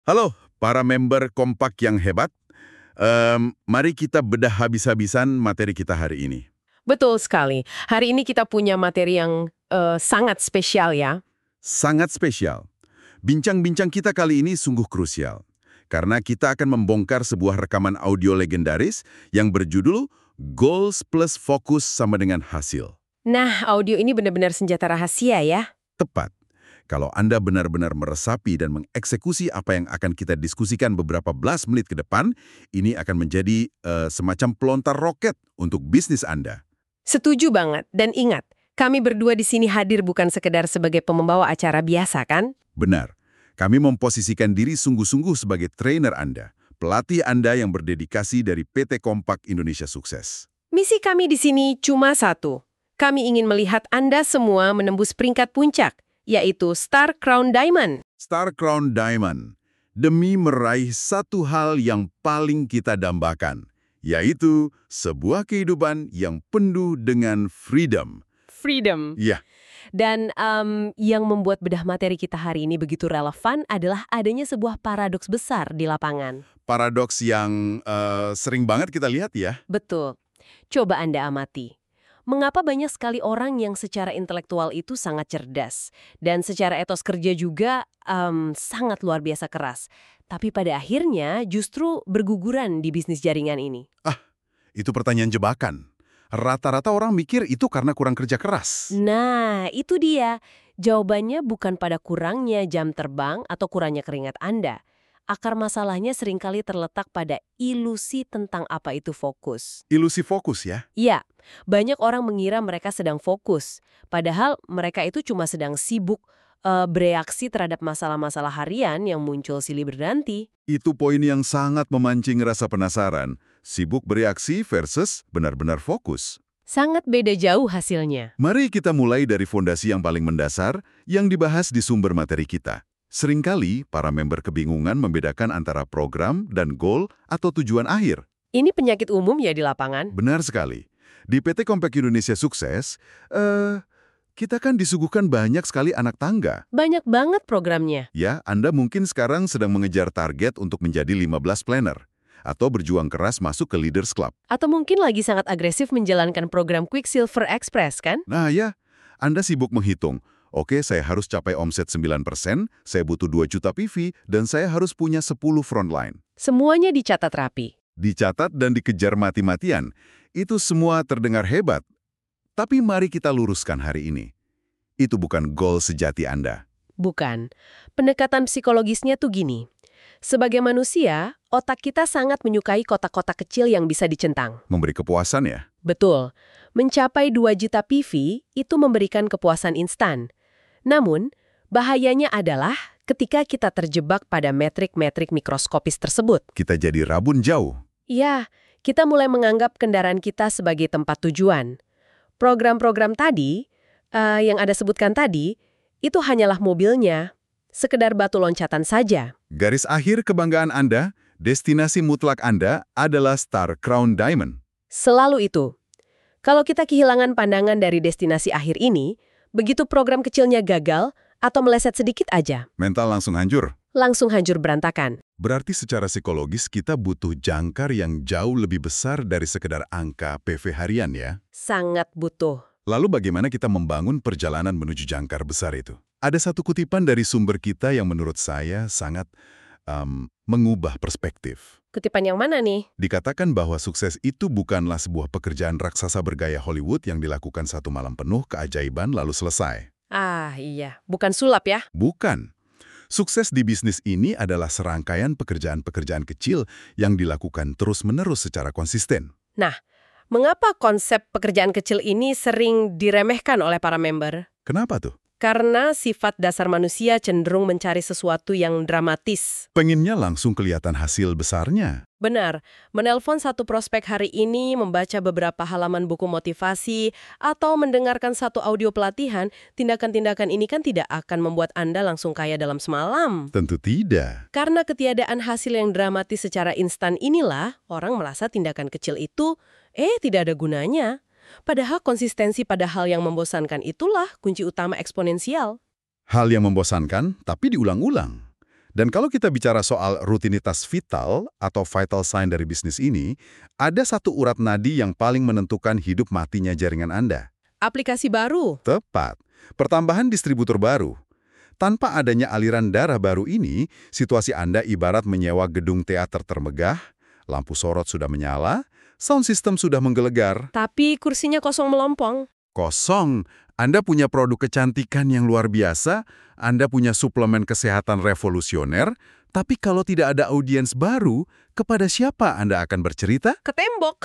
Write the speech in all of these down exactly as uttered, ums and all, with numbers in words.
Halo, para member Kompak yang hebat. Em, mari kita bedah habis-habisan materi kita hari ini. Betul sekali. Hari ini kita punya materi yang eh, sangat spesial ya. Sangat spesial. Bincang-bincang kita kali ini sungguh krusial. Karena kita akan membongkar sebuah rekaman audio legendaris yang berjudul Goals plus Fokus sama dengan hasil. Nah, audio ini benar-benar senjata rahasia ya. Tepat. Kalau Anda benar-benar meresapi dan mengeksekusi apa yang akan kita diskusikan beberapa belas menit ke depan, ini akan menjadi eh, semacam pelontar roket untuk bisnis Anda. Setuju banget. Dan ingat, kami berdua di sini hadir bukan sekedar sebagai pembawa acara biasa kan? Benar. Kami memposisikan diri sungguh-sungguh sebagai trainer Anda, pelatih Anda yang berdedikasi dari P T Kompak Indonesia Sukses. Misi kami di sini cuma satu. Kami ingin melihat Anda semua menembus peringkat puncak, yaitu Star Crown Diamond. Star Crown Diamond, demi meraih satu hal yang paling kita dambakan, yaitu sebuah kehidupan yang penuh dengan freedom. Freedom. Ya, Dan em, yang membuat bedah materi kita hari ini begitu relevan adalah adanya sebuah paradoks besar di lapangan. paradoks yang eh, sering banget kita lihat ya. Betul. Coba Anda amati. Mengapa banyak sekali orang yang secara intelektual itu sangat cerdas dan secara etos kerja juga em, sangat luar biasa keras, tapi pada akhirnya justru berguguran di bisnis jaringan ini? Itu pertanyaan jebakan. Rata-rata orang mikir itu karena kurang kerja keras. Nah, itu dia. Jawabannya bukan pada kurangnya jam terbang atau kurangnya keringat Anda. Akar masalahnya seringkali terletak pada ilusi tentang apa itu fokus. Ilusi fokus ya. Iya, banyak orang mengira mereka sedang fokus, padahal mereka itu cuma sedang sibuk eh, bereaksi terhadap masalah-masalah harian yang muncul silih berganti. Itu poin yang sangat memancing rasa penasaran. Sibuk bereaksi versus benar-benar fokus. Sangat beda jauh hasilnya. Mari kita mulai dari fondasi yang paling mendasar yang dibahas di sumber materi kita. Seringkali para member kebingungan membedakan antara program dan goal atau tujuan akhir. Ini penyakit umum ya di lapangan. Benar sekali. Di P T Kompak Indonesia Sukses, eh, kita kan disuguhkan banyak sekali anak tangga. Banyak banget programnya. Ya, Anda mungkin sekarang sedang mengejar target untuk menjadi lima belas planner. Atau berjuang keras masuk ke Leaders Club. Atau mungkin lagi sangat agresif menjalankan program Quicksilver Express kan? Nah ya, Anda sibuk menghitung. Oke, saya harus capai omset sembilan persen, saya butuh dua juta P V, dan saya harus punya sepuluh frontline. Semuanya dicatat rapi. Dicatat dan dikejar mati-matian. Itu semua terdengar hebat. Tapi mari kita luruskan hari ini. Itu bukan goal sejati Anda. Bukan. Pendekatan psikologisnya tuh gini. Sebagai manusia, otak kita sangat menyukai kotak-kotak kecil yang bisa dicentang. Memberi kepuasan ya? Betul. Mencapai dua juta P V itu memberikan kepuasan instan. Namun, bahayanya adalah ketika kita terjebak pada metrik-metrik mikroskopis tersebut. Kita jadi rabun jauh. Iya, kita mulai menganggap kendaraan kita sebagai tempat tujuan. Program-program tadi, eh, yang Anda sebutkan tadi, itu hanyalah mobilnya, sekedar batu loncatan saja. Garis akhir kebanggaan Anda, destinasi mutlak Anda adalah Star Crown Diamond. Selalu itu. Kalau kita kehilangan pandangan dari destinasi akhir ini, begitu program kecilnya gagal atau meleset sedikit aja, Mental langsung hancur. langsung hancur berantakan. Berarti secara psikologis kita butuh jangkar yang jauh lebih besar dari sekedar angka P V harian ya. Sangat butuh. Lalu bagaimana kita membangun perjalanan menuju jangkar besar itu? Ada satu kutipan dari sumber kita yang menurut saya sangat um, mengubah perspektif. Kutipan yang mana nih? Dikatakan bahwa sukses itu bukanlah sebuah pekerjaan raksasa bergaya Hollywood yang dilakukan satu malam penuh keajaiban lalu selesai. Ah iya, bukan sulap ya? Bukan. Sukses di bisnis ini adalah serangkaian pekerjaan-pekerjaan kecil yang dilakukan terus-menerus secara konsisten. Nah, mengapa konsep pekerjaan kecil ini sering diremehkan oleh para member? Kenapa tuh? Karena sifat dasar manusia cenderung mencari sesuatu yang dramatis. Pengennya langsung kelihatan hasil besarnya. Benar, menelpon satu prospek hari ini, membaca beberapa halaman buku motivasi, atau mendengarkan satu audio pelatihan, tindakan-tindakan ini kan tidak akan membuat Anda langsung kaya dalam semalam. Tentu tidak. Karena ketiadaan hasil yang dramatis secara instan inilah, orang merasa tindakan kecil itu, eh tidak ada gunanya. Padahal konsistensi pada hal yang membosankan itulah kunci utama eksponensial. Hal yang membosankan, tapi diulang-ulang. Dan kalau kita bicara soal rutinitas vital atau vital sign dari bisnis ini, ada satu urat nadi yang paling menentukan hidup matinya jaringan Anda. Aplikasi baru. Tepat. Pertambahan distributor baru. Tanpa adanya aliran darah baru ini, situasi Anda ibarat menyewa gedung teater termegah, lampu sorot sudah menyala, sound system sudah menggelegar. Tapi kursinya kosong melompong. Kosong. Anda punya produk kecantikan yang luar biasa, Anda punya suplemen kesehatan revolusioner, tapi kalau tidak ada audiens baru, kepada siapa Anda akan bercerita? Ke tembok.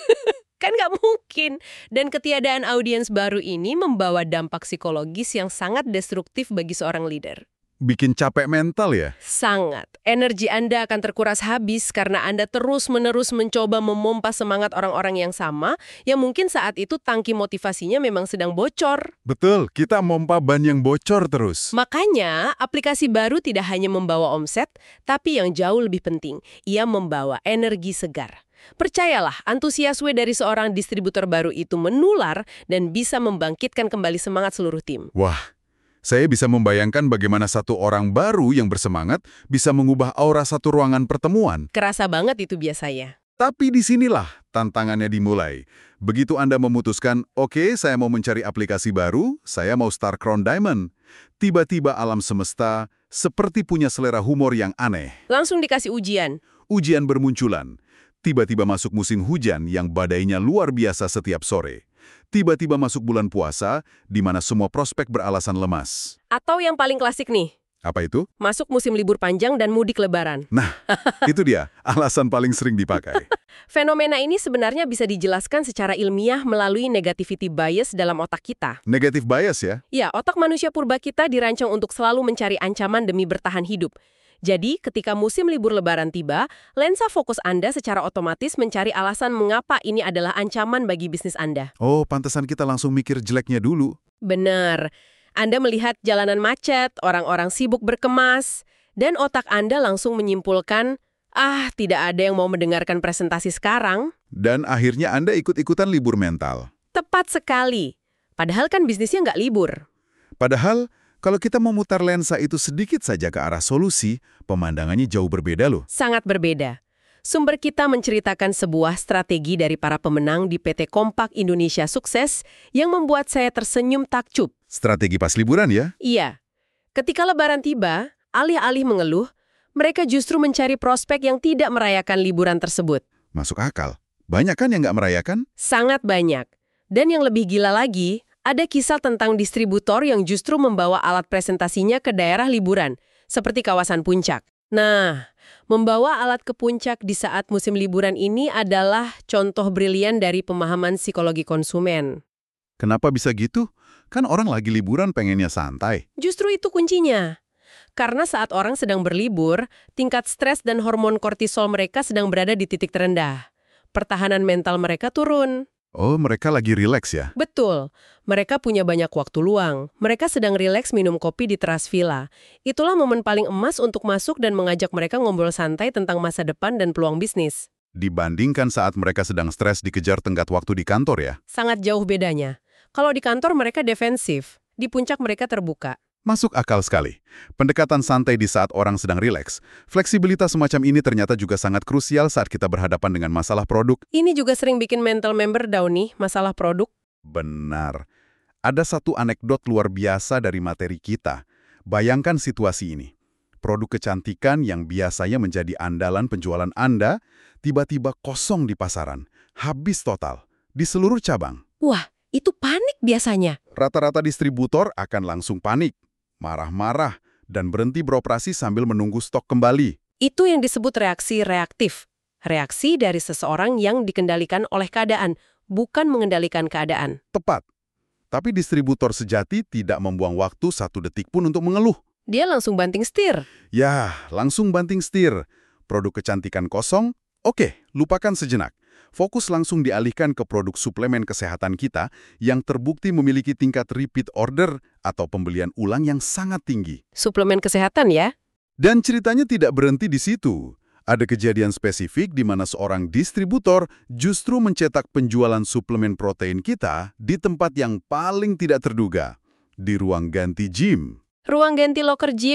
Kan nggak mungkin. Dan ketiadaan audiens baru ini membawa dampak psikologis yang sangat destruktif bagi seorang leader. Bikin capek mental ya? Sangat. Energi Anda akan terkuras habis karena Anda terus-menerus mencoba memompa semangat orang-orang yang sama, yang mungkin saat itu tangki motivasinya memang sedang bocor. Betul, kita mompa ban yang bocor terus. Makanya, aplikasi baru tidak hanya membawa omset, tapi yang jauh lebih penting, ia membawa energi segar. Percayalah, antusiasme dari seorang distributor baru itu menular dan bisa membangkitkan kembali semangat seluruh tim. Wah, saya bisa membayangkan bagaimana satu orang baru yang bersemangat bisa mengubah aura satu ruangan pertemuan. Kerasa banget itu biasanya. Tapi disinilah tantangannya dimulai. Begitu Anda memutuskan, oke, saya mau mencari aplikasi baru, saya mau start Crown Diamond. Tiba-tiba alam semesta seperti punya selera humor yang aneh. Langsung dikasih ujian. Ujian bermunculan. Tiba-tiba masuk musim hujan yang badainya luar biasa setiap sore. Tiba-tiba masuk bulan puasa, di mana semua prospek beralasan lemas. Atau yang paling klasik nih, Apa itu? masuk musim libur panjang dan mudik lebaran. Nah, itu dia, alasan paling sering dipakai. Fenomena ini sebenarnya bisa dijelaskan secara ilmiah melalui negativity bias dalam otak kita. Negatif bias ya? Ya, otak manusia purba kita dirancang untuk selalu mencari ancaman demi bertahan hidup. Jadi, ketika musim libur lebaran tiba, lensa fokus Anda secara otomatis mencari alasan mengapa ini adalah ancaman bagi bisnis Anda. Oh, pantesan kita langsung mikir jeleknya dulu. Benar. Anda melihat jalanan macet, orang-orang sibuk berkemas, dan otak Anda langsung menyimpulkan, ah, tidak ada yang mau mendengarkan presentasi sekarang. Dan akhirnya Anda ikut-ikutan libur mental. Tepat sekali. Padahal kan bisnisnya nggak libur. Padahal, kalau kita memutar lensa itu sedikit saja ke arah solusi, pemandangannya jauh berbeda loh. Sangat berbeda. Sumber kita menceritakan sebuah strategi dari para pemenang di P T Kompak Indonesia Sukses yang membuat saya tersenyum takjub. Strategi pas liburan ya? Iya. Ketika lebaran tiba, alih-alih mengeluh, mereka justru mencari prospek yang tidak merayakan liburan tersebut. Masuk akal. Banyak kan yang nggak merayakan? Sangat banyak. Dan yang lebih gila lagi, ada kisah tentang distributor yang justru membawa alat presentasinya ke daerah liburan, seperti kawasan Puncak. Nah, membawa alat ke Puncak di saat musim liburan ini adalah contoh brilian dari pemahaman psikologi konsumen. Kenapa bisa gitu? Kan orang lagi liburan pengennya santai. Justru itu kuncinya. Karena saat orang sedang berlibur, tingkat stres dan hormon kortisol mereka sedang berada di titik terendah. Pertahanan mental mereka turun. Oh, mereka lagi rileks ya? Betul. Mereka punya banyak waktu luang. Mereka sedang rileks minum kopi di teras villa. Itulah momen paling emas untuk masuk dan mengajak mereka ngobrol santai tentang masa depan dan peluang bisnis. Dibandingkan saat mereka sedang stres dikejar tenggat waktu di kantor ya? Sangat jauh bedanya. Kalau di kantor mereka defensif, di puncak mereka terbuka. Masuk akal sekali. Pendekatan santai di saat orang sedang rileks. Fleksibilitas semacam ini ternyata juga sangat krusial saat kita berhadapan dengan masalah produk. Ini juga sering bikin mental member down nih, masalah produk. Benar. Ada satu anekdot luar biasa dari materi kita. Bayangkan situasi ini. Produk kecantikan yang biasanya menjadi andalan penjualan Anda, tiba-tiba kosong di pasaran. Habis total. Di seluruh cabang. Wah, itu panik biasanya. Rata-rata distributor akan langsung panik, marah-marah, dan berhenti beroperasi sambil menunggu stok kembali. Itu yang disebut reaksi reaktif. Reaksi dari seseorang yang dikendalikan oleh keadaan, bukan mengendalikan keadaan. Tepat. Tapi distributor sejati tidak membuang waktu satu detik pun untuk mengeluh. Dia langsung banting setir. Ya, langsung banting setir. Produk kecantikan kosong, oke, lupakan sejenak. Fokus langsung dialihkan ke produk suplemen kesehatan kita yang terbukti memiliki tingkat repeat order atau pembelian ulang yang sangat tinggi. Suplemen kesehatan ya? Dan ceritanya tidak berhenti di situ. Ada kejadian spesifik di mana seorang distributor justru mencetak penjualan suplemen protein kita di tempat yang paling tidak terduga, di ruang ganti gym. Ruang ganti locker gym.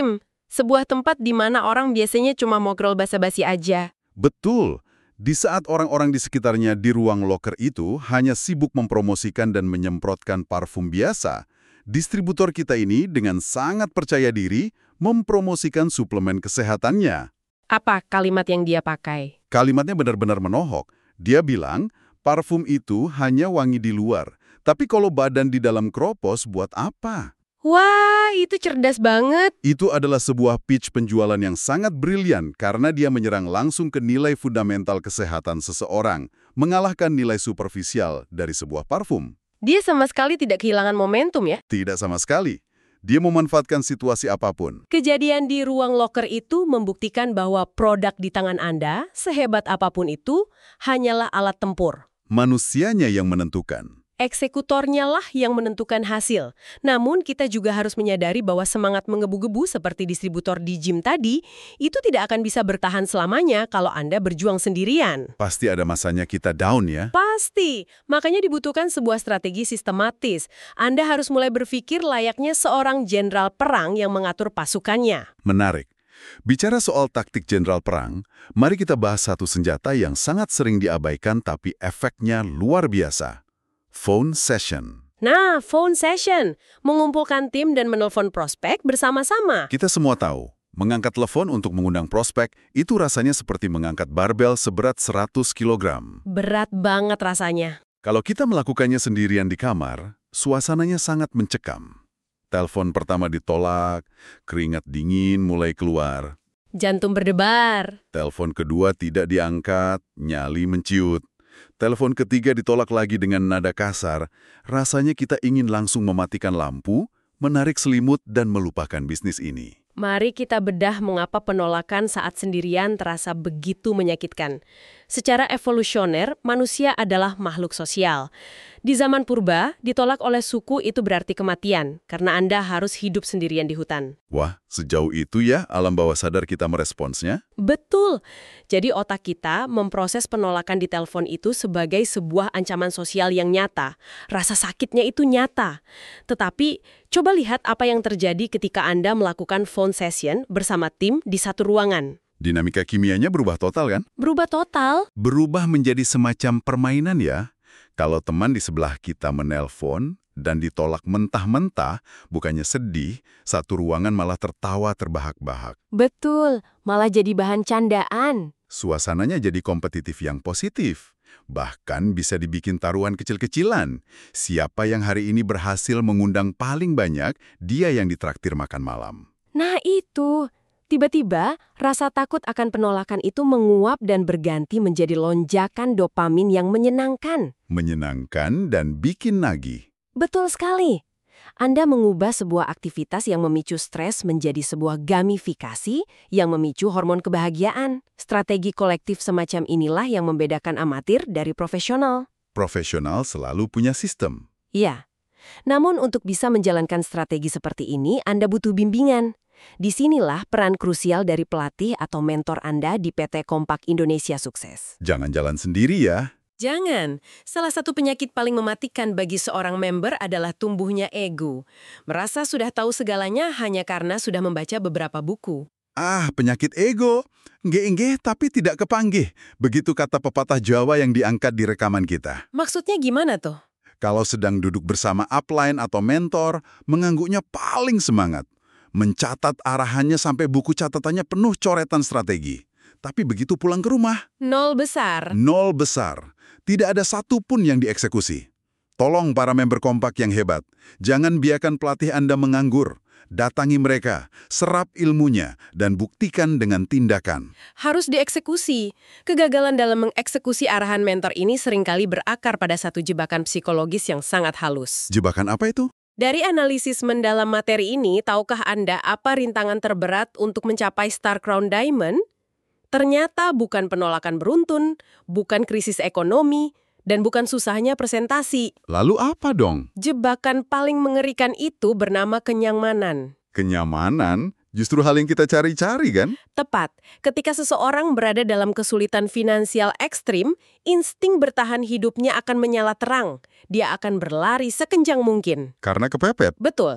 Sebuah tempat di mana orang biasanya cuma ngobrol basa-basi aja. Betul. Di saat orang-orang di sekitarnya di ruang loker itu hanya sibuk mempromosikan dan menyemprotkan parfum biasa, distributor kita ini dengan sangat percaya diri mempromosikan suplemen kesehatannya. Apa kalimat yang dia pakai? Kalimatnya benar-benar menohok. Dia bilang, parfum itu hanya wangi di luar, tapi kalau badan di dalam kropos buat apa? Wah, itu cerdas banget. Itu adalah sebuah pitch penjualan yang sangat brilian karena dia menyerang langsung ke nilai fundamental kesehatan seseorang, mengalahkan nilai superficial dari sebuah parfum. Dia sama sekali tidak kehilangan momentum ya. Tidak sama sekali. Dia memanfaatkan situasi apapun. Kejadian di ruang loker itu membuktikan bahwa produk di tangan Anda, sehebat apapun itu, hanyalah alat tempur. Manusianya yang menentukan. Eksekutornya lah yang menentukan hasil. Namun kita juga harus menyadari bahwa semangat menggebu-gebu seperti distributor di gym tadi, itu tidak akan bisa bertahan selamanya kalau Anda berjuang sendirian. Pasti ada masanya kita down ya. Pasti. Makanya dibutuhkan sebuah strategi sistematis. Anda harus mulai berpikir layaknya seorang jenderal perang yang mengatur pasukannya. Menarik. Bicara soal taktik jenderal perang, mari kita bahas satu senjata yang sangat sering diabaikan tapi efeknya luar biasa. Phone session. Nah, phone session. Mengumpulkan tim dan menelpon prospek bersama-sama. Kita semua tahu, mengangkat telepon untuk mengundang prospek itu rasanya seperti mengangkat barbel seberat seratus kilogram. Berat banget rasanya. Kalau kita melakukannya sendirian di kamar, suasananya sangat mencekam. Telepon pertama ditolak, keringat dingin mulai keluar. Jantung berdebar. Telepon kedua tidak diangkat, nyali menciut. Telepon ketiga ditolak lagi dengan nada kasar, rasanya kita ingin langsung mematikan lampu, menarik selimut dan melupakan bisnis ini. Mari kita bedah mengapa penolakan saat sendirian terasa begitu menyakitkan. Secara evolusioner, manusia adalah makhluk sosial. Di zaman purba, ditolak oleh suku itu berarti kematian, karena Anda harus hidup sendirian di hutan. Wah, sejauh itu ya alam bawah sadar kita meresponsnya? Betul. Jadi otak kita memproses penolakan di telepon itu sebagai sebuah ancaman sosial yang nyata. Rasa sakitnya itu nyata. Tetapi, coba lihat apa yang terjadi ketika Anda melakukan phone session bersama tim di satu ruangan. Dinamika kimianya berubah total kan? Berubah total. Berubah menjadi semacam permainan ya. Kalau teman di sebelah kita menelpon dan ditolak mentah-mentah, bukannya sedih, satu ruangan malah tertawa terbahak-bahak. Betul, malah jadi bahan candaan. Suasananya jadi kompetitif yang positif. Bahkan bisa dibikin taruhan kecil-kecilan. Siapa yang hari ini berhasil mengundang paling banyak, dia yang ditraktir makan malam. Nah itu, tiba-tiba rasa takut akan penolakan itu menguap dan berganti menjadi lonjakan dopamin yang menyenangkan. Menyenangkan dan bikin nagih. Betul sekali. Anda mengubah sebuah aktivitas yang memicu stres menjadi sebuah gamifikasi yang memicu hormon kebahagiaan. Strategi kolektif semacam inilah yang membedakan amatir dari profesional. Profesional selalu punya sistem. Iya. Namun untuk bisa menjalankan strategi seperti ini, Anda butuh bimbingan. Disinilah peran krusial dari pelatih atau mentor Anda di P T Kompak Indonesia Sukses. Jangan jalan sendiri ya. Jangan. Salah satu penyakit paling mematikan bagi seorang member adalah tumbuhnya ego. Merasa sudah tahu segalanya hanya karena sudah membaca beberapa buku. Ah, penyakit ego. Nggih-nggih tapi tidak kepanggih. Begitu kata pepatah Jawa yang diangkat di rekaman kita. Maksudnya gimana tuh? Kalau sedang duduk bersama upline atau mentor, mengangguknya paling semangat. Mencatat arahannya sampai buku catatannya penuh coretan strategi. Tapi begitu pulang ke rumah, Nol besar. nol besar. Tidak ada satu pun yang dieksekusi. Tolong para member Kompak yang hebat, jangan biarkan pelatih Anda menganggur. Datangi mereka, serap ilmunya, dan buktikan dengan tindakan. Harus dieksekusi. Kegagalan dalam mengeksekusi arahan mentor ini seringkali berakar pada satu jebakan psikologis yang sangat halus. Jebakan apa itu? Dari analisis mendalam materi ini, tahukah Anda apa rintangan terberat untuk mencapai Star Crown Diamond? Ternyata bukan penolakan beruntun, bukan krisis ekonomi, dan bukan susahnya presentasi. Lalu apa dong? Jebakan paling mengerikan itu bernama kenyamanan. Kenyamanan justru hal yang kita cari-cari kan? Tepat, ketika seseorang berada dalam kesulitan finansial ekstrim, insting bertahan hidupnya akan menyala terang. Dia akan berlari sekencang mungkin. Karena kepepet. Betul.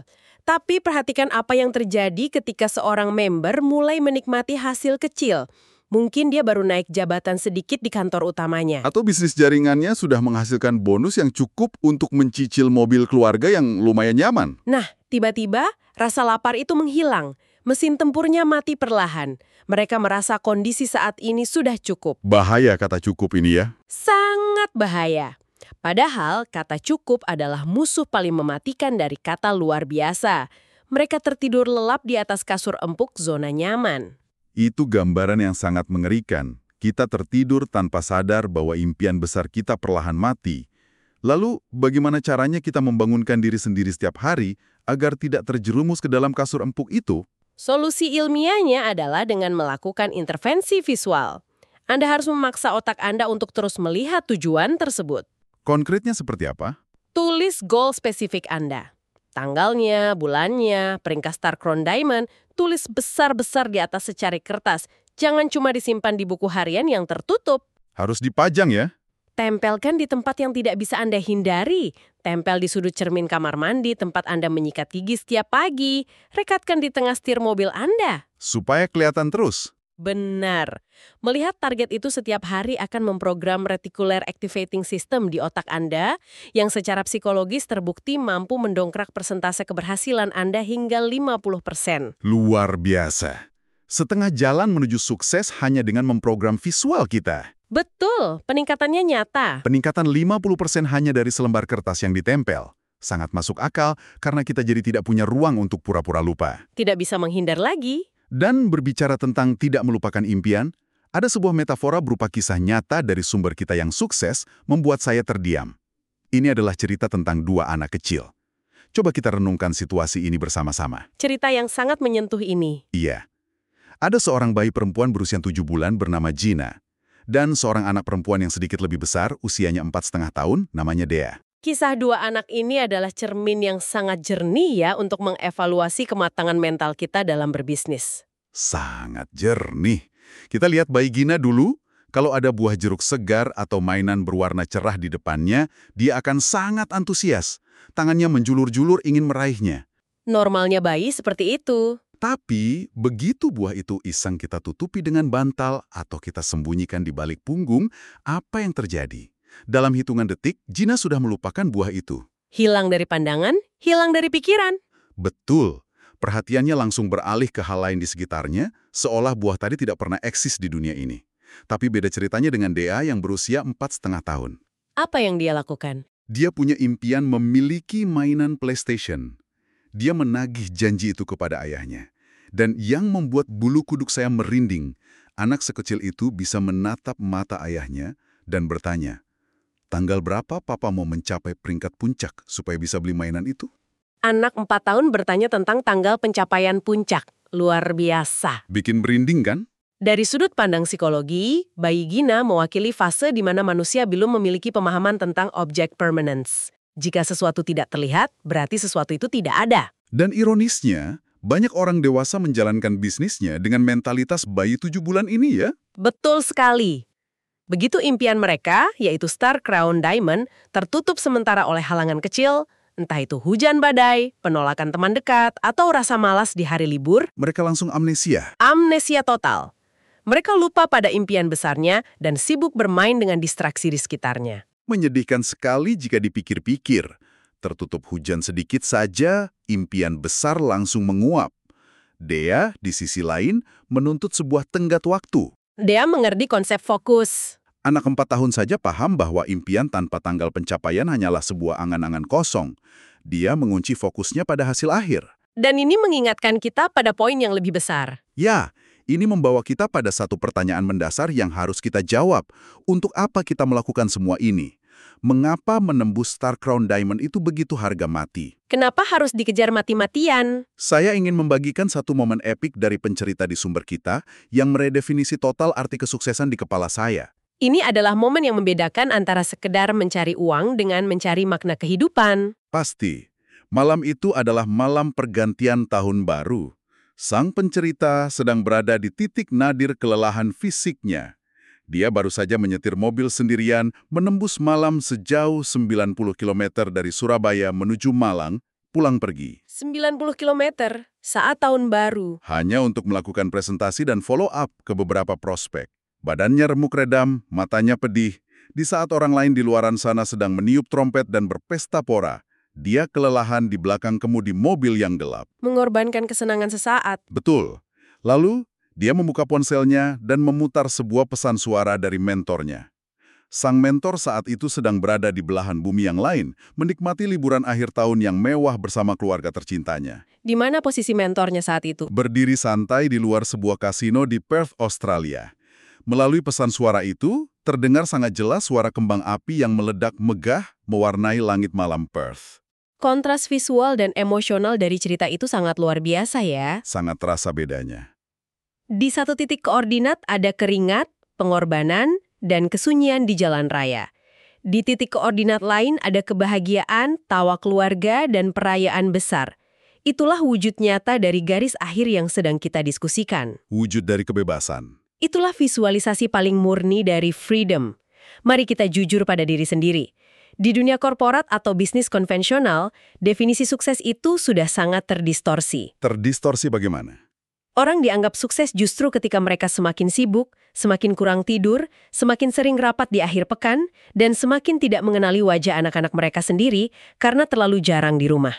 Tapi perhatikan apa yang terjadi ketika seorang member mulai menikmati hasil kecil. Mungkin dia baru naik jabatan sedikit di kantor utamanya. Atau bisnis jaringannya sudah menghasilkan bonus yang cukup untuk mencicil mobil keluarga yang lumayan nyaman. Nah, tiba-tiba rasa lapar itu menghilang. Mesin tempurnya mati perlahan. Mereka merasa kondisi saat ini sudah cukup. Bahaya kata cukup ini ya. Sangat bahaya. Padahal kata cukup adalah musuh paling mematikan dari kata luar biasa. Mereka tertidur lelap di atas kasur empuk zona nyaman. Itu gambaran yang sangat mengerikan. Kita tertidur tanpa sadar bahwa impian besar kita perlahan mati. Lalu, bagaimana caranya kita membangunkan diri sendiri setiap hari agar tidak terjerumus ke dalam kasur empuk itu? Solusi ilmiahnya adalah dengan melakukan intervensi visual. Anda harus memaksa otak Anda untuk terus melihat tujuan tersebut. Konkretnya seperti apa? Tulis goal spesifik Anda. Tanggalnya, bulannya, peringkat Star Crown Diamond, tulis besar-besar di atas secari kertas. Jangan cuma disimpan di buku harian yang tertutup. Harus dipajang ya? Tempelkan di tempat yang tidak bisa Anda hindari. Tempel di sudut cermin kamar mandi, tempat Anda menyikat gigi setiap pagi. Rekatkan di tengah setir mobil Anda. Supaya kelihatan terus. Benar. Melihat target itu setiap hari akan memprogram reticular activating system di otak Anda yang secara psikologis terbukti mampu mendongkrak persentase keberhasilan Anda hingga lima puluh persen. Luar biasa. Setengah jalan menuju sukses hanya dengan memprogram visual kita. Betul, peningkatannya nyata. Peningkatan lima puluh persen hanya dari selembar kertas yang ditempel. Sangat masuk akal karena kita jadi tidak punya ruang untuk pura-pura lupa. Tidak bisa menghindar lagi. Dan berbicara tentang tidak melupakan impian, ada sebuah metafora berupa kisah nyata dari sumber kita yang sukses membuat saya terdiam. Ini adalah cerita tentang dua anak kecil. Coba kita renungkan situasi ini bersama-sama. Cerita yang sangat menyentuh ini. Iya. Ada seorang bayi perempuan berusia tujuh bulan bernama Gina, dan seorang anak perempuan yang sedikit lebih besar, usianya empat setengah tahun, namanya Dea. Kisah dua anak ini adalah cermin yang sangat jernih ya untuk mengevaluasi kematangan mental kita dalam berbisnis. Sangat jernih. Kita lihat bayi Gina dulu. Kalau ada buah jeruk segar atau mainan berwarna cerah di depannya, dia akan sangat antusias. Tangannya menjulur-julur ingin meraihnya. Normalnya bayi seperti itu. Tapi, begitu buah itu iseng kita tutupi dengan bantal atau kita sembunyikan di balik punggung, apa yang terjadi? Dalam hitungan detik, Gina sudah melupakan buah itu. Hilang dari pandangan, hilang dari pikiran. Betul. Perhatiannya langsung beralih ke hal lain di sekitarnya, seolah buah tadi tidak pernah eksis di dunia ini. Tapi beda ceritanya dengan Dea yang berusia empat setengah tahun. Apa yang dia lakukan? Dia punya impian memiliki mainan PlayStation. Dia menagih janji itu kepada ayahnya. Dan yang membuat bulu kuduk saya merinding, anak sekecil itu bisa menatap mata ayahnya dan bertanya, tanggal berapa papa mau mencapai peringkat puncak supaya bisa beli mainan itu? Anak empat tahun bertanya tentang tanggal pencapaian puncak. Luar biasa. Bikin merinding kan? Dari sudut pandang psikologi, bayi Gina mewakili fase di mana manusia belum memiliki pemahaman tentang object permanence. Jika sesuatu tidak terlihat, berarti sesuatu itu tidak ada. Dan ironisnya, banyak orang dewasa menjalankan bisnisnya dengan mentalitas bayi tujuh bulan ini ya? Betul sekali. Begitu impian mereka, yaitu Star Crown Diamond, tertutup sementara oleh halangan kecil, entah itu hujan badai, penolakan teman dekat, atau rasa malas di hari libur, Mereka langsung amnesia. amnesia total. Mereka lupa pada impian besarnya dan sibuk bermain dengan distraksi di sekitarnya. Menyedihkan sekali jika dipikir-pikir. Tertutup hujan sedikit saja, impian besar langsung menguap. Dea, di sisi lain, menuntut sebuah tenggat waktu. Dia mengerti konsep fokus. Anak empat tahun saja paham bahwa impian tanpa tanggal pencapaian hanyalah sebuah angan-angan kosong. Dia mengunci fokusnya pada hasil akhir. Dan ini mengingatkan kita pada poin yang lebih besar. Ya, ini membawa kita pada satu pertanyaan mendasar yang harus kita jawab. Untuk apa kita melakukan semua ini? Mengapa menembus Star Crown Diamond itu begitu harga mati? Kenapa harus dikejar mati-matian? Saya ingin membagikan satu momen epik dari pencerita di sumber kita yang meredefinisi total arti kesuksesan di kepala saya. Ini adalah momen yang membedakan antara sekedar mencari uang dengan mencari makna kehidupan. Pasti, malam itu adalah malam pergantian tahun baru. Sang pencerita sedang berada di titik nadir kelelahan fisiknya. Dia baru saja menyetir mobil sendirian menembus malam sejauh sembilan puluh kilometer dari Surabaya menuju Malang, pulang pergi. sembilan puluh kilometer saat tahun baru. Hanya untuk melakukan presentasi dan follow-up ke beberapa prospek. Badannya remuk redam, matanya pedih. Di saat orang lain di luaran sana sedang meniup trompet dan berpesta pora, dia kelelahan di belakang kemudi mobil yang gelap. Mengorbankan kesenangan sesaat. Betul. Lalu, dia membuka ponselnya dan memutar sebuah pesan suara dari mentornya. Sang mentor saat itu sedang berada di belahan bumi yang lain, menikmati liburan akhir tahun yang mewah bersama keluarga tercintanya. Di mana posisi mentornya saat itu? Berdiri santai di luar sebuah kasino di Perth, Australia. Melalui pesan suara itu, terdengar sangat jelas suara kembang api yang meledak megah mewarnai langit malam Perth. Kontras visual dan emosional dari cerita itu sangat luar biasa ya. Sangat terasa bedanya. Di satu titik koordinat ada keringat, pengorbanan, dan kesunyian di jalan raya. Di titik koordinat lain ada kebahagiaan, tawa keluarga, dan perayaan besar. Itulah wujud nyata dari garis akhir yang sedang kita diskusikan. Wujud dari kebebasan. Itulah visualisasi paling murni dari freedom. Mari kita jujur pada diri sendiri. Di dunia korporat atau bisnis konvensional, definisi sukses itu sudah sangat terdistorsi. Terdistorsi bagaimana? Orang dianggap sukses justru ketika mereka semakin sibuk, semakin kurang tidur, semakin sering rapat di akhir pekan, dan semakin tidak mengenali wajah anak-anak mereka sendiri karena terlalu jarang di rumah.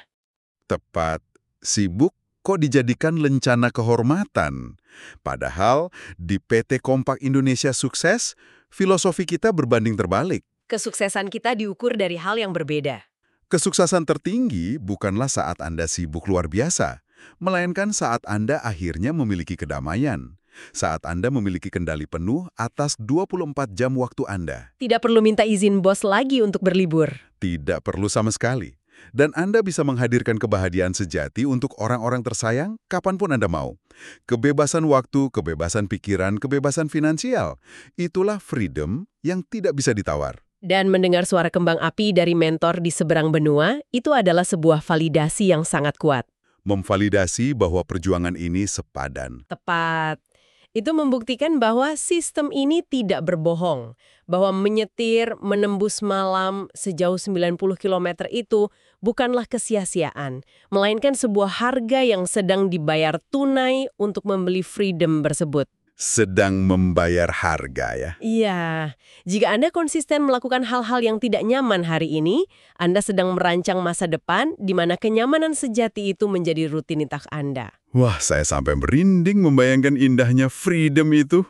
Tepat. Sibuk kok dijadikan lencana kehormatan. Padahal di P T Kompak Indonesia Sukses, filosofi kita berbanding terbalik. Kesuksesan kita diukur dari hal yang berbeda. Kesuksesan tertinggi bukanlah saat Anda sibuk luar biasa, melainkan saat Anda akhirnya memiliki kedamaian. Saat Anda memiliki kendali penuh atas dua puluh empat jam waktu Anda. Tidak perlu minta izin bos lagi untuk berlibur. Tidak perlu sama sekali. Dan Anda bisa menghadirkan kebahagiaan sejati untuk orang-orang tersayang kapanpun Anda mau. Kebebasan waktu, kebebasan pikiran, kebebasan finansial. Itulah freedom yang tidak bisa ditawar. Dan mendengar suara kembang api dari mentor di seberang benua, itu adalah sebuah validasi yang sangat kuat. Memvalidasi bahwa perjuangan ini sepadan. Tepat. Itu membuktikan bahwa sistem ini tidak berbohong. Bahwa menyetir, menembus malam sejauh sembilan puluh kilometer itu bukanlah kesia-siaan, melainkan sebuah harga yang sedang dibayar tunai untuk membeli freedom tersebut. Sedang membayar harga ya? Iya. Jika Anda konsisten melakukan hal-hal yang tidak nyaman hari ini, Anda sedang merancang masa depan di mana kenyamanan sejati itu menjadi rutinitas Anda. Wah, saya sampai merinding membayangkan indahnya freedom itu.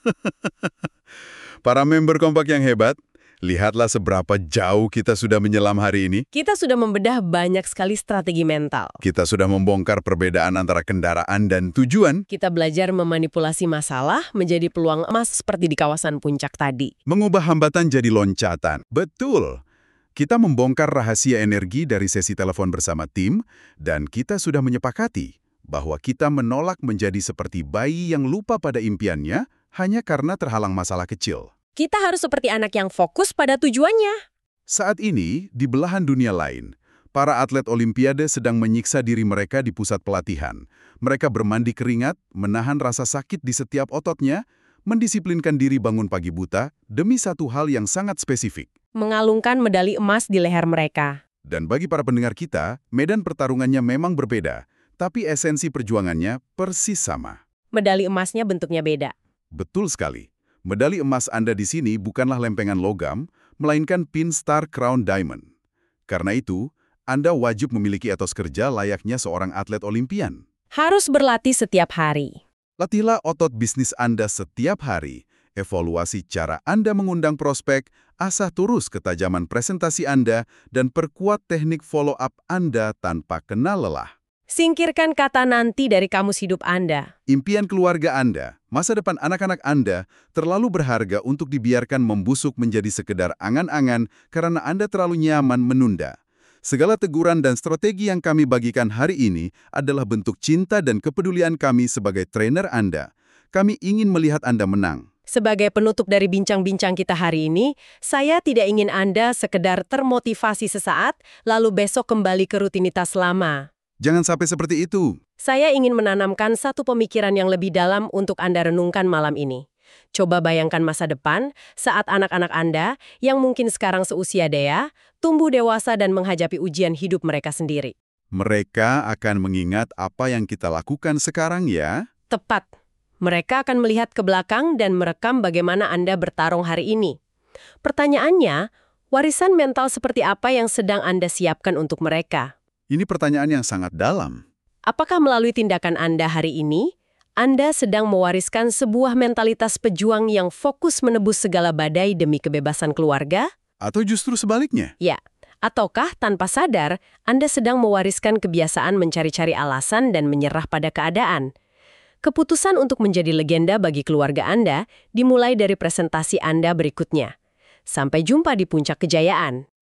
Para member Kompak yang hebat, lihatlah seberapa jauh kita sudah menyelam hari ini. Kita sudah membedah banyak sekali strategi mental. Kita sudah membongkar perbedaan antara kendaraan dan tujuan. Kita belajar memanipulasi masalah menjadi peluang emas seperti di kawasan puncak tadi. Mengubah hambatan jadi loncatan. Betul. Kita membongkar rahasia energi dari sesi telepon bersama tim, dan kita sudah menyepakati bahwa kita menolak menjadi seperti bayi yang lupa pada impiannya hanya karena terhalang masalah kecil. Kita harus seperti anak yang fokus pada tujuannya. Saat ini, di belahan dunia lain, para atlet Olimpiade sedang menyiksa diri mereka di pusat pelatihan. Mereka bermandi keringat, menahan rasa sakit di setiap ototnya, mendisiplinkan diri bangun pagi buta demi satu hal yang sangat spesifik. Mengalungkan medali emas di leher mereka. Dan bagi para pendengar kita, medan pertarungannya memang berbeda, tapi esensi perjuangannya persis sama. Medali emasnya bentuknya beda. Betul sekali. Medali emas Anda di sini bukanlah lempengan logam, melainkan pin star crown diamond. Karena itu, Anda wajib memiliki etos kerja layaknya seorang atlet Olimpian. Harus berlatih setiap hari. Latihlah otot bisnis Anda setiap hari. Evaluasi cara Anda mengundang prospek, asah terus ketajaman presentasi Anda, dan perkuat teknik follow-up Anda tanpa kenal lelah. Singkirkan kata nanti dari kamus hidup Anda. Impian keluarga Anda, masa depan anak-anak Anda, terlalu berharga untuk dibiarkan membusuk menjadi sekedar angan-angan karena Anda terlalu nyaman menunda. Segala teguran dan strategi yang kami bagikan hari ini adalah bentuk cinta dan kepedulian kami sebagai trainer Anda. Kami ingin melihat Anda menang. Sebagai penutup dari bincang-bincang kita hari ini, saya tidak ingin Anda sekedar termotivasi sesaat, lalu besok kembali ke rutinitas lama. Jangan sampai seperti itu. Saya ingin menanamkan satu pemikiran yang lebih dalam untuk Anda renungkan malam ini. Coba bayangkan masa depan saat anak-anak Anda, yang mungkin sekarang seusia Dea, tumbuh dewasa dan menghadapi ujian hidup mereka sendiri. Mereka akan mengingat apa yang kita lakukan sekarang ya. Tepat. Mereka akan melihat ke belakang dan merekam bagaimana Anda bertarung hari ini. Pertanyaannya, warisan mental seperti apa yang sedang Anda siapkan untuk mereka? Ini pertanyaan yang sangat dalam. Apakah melalui tindakan Anda hari ini, Anda sedang mewariskan sebuah mentalitas pejuang yang fokus menebus segala badai demi kebebasan keluarga? Atau justru sebaliknya? Ya. Ataukah tanpa sadar, Anda sedang mewariskan kebiasaan mencari-cari alasan dan menyerah pada keadaan? Keputusan untuk menjadi legenda bagi keluarga Anda dimulai dari presentasi Anda berikutnya. Sampai jumpa di puncak kejayaan.